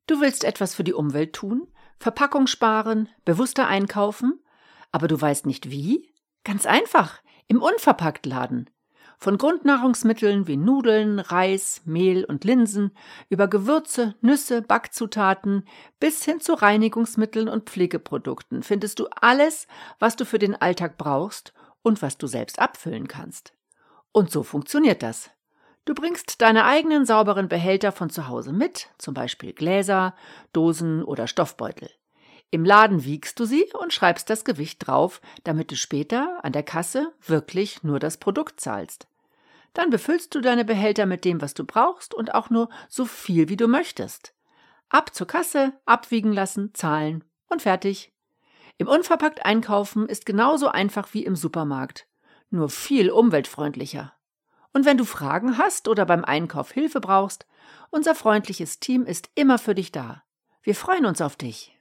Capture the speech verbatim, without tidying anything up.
Du willst etwas für die Umwelt tun, Verpackung sparen, bewusster einkaufen, aber du weißt nicht wie? Ganz einfach, im Unverpacktladen. Von Grundnahrungsmitteln wie Nudeln, Reis, Mehl und Linsen über Gewürze, Nüsse, Backzutaten bis hin zu Reinigungsmitteln und Pflegeprodukten findest du alles, was du für den Alltag brauchst und was du selbst abfüllen kannst. Und so funktioniert das. Du bringst deine eigenen sauberen Behälter von zu Hause mit, zum Beispiel Gläser, Dosen oder Stoffbeutel. Im Laden wiegst du sie und schreibst das Gewicht drauf, damit du später an der Kasse wirklich nur das Produkt zahlst. Dann befüllst du deine Behälter mit dem, was du brauchst und auch nur so viel, wie du möchtest. Ab zur Kasse, abwiegen lassen, zahlen und fertig. Im Unverpackt einkaufen ist genauso einfach wie im Supermarkt, nur viel umweltfreundlicher. Und wenn du Fragen hast oder beim Einkauf Hilfe brauchst, unser freundliches Team ist immer für dich da. Wir freuen uns auf dich.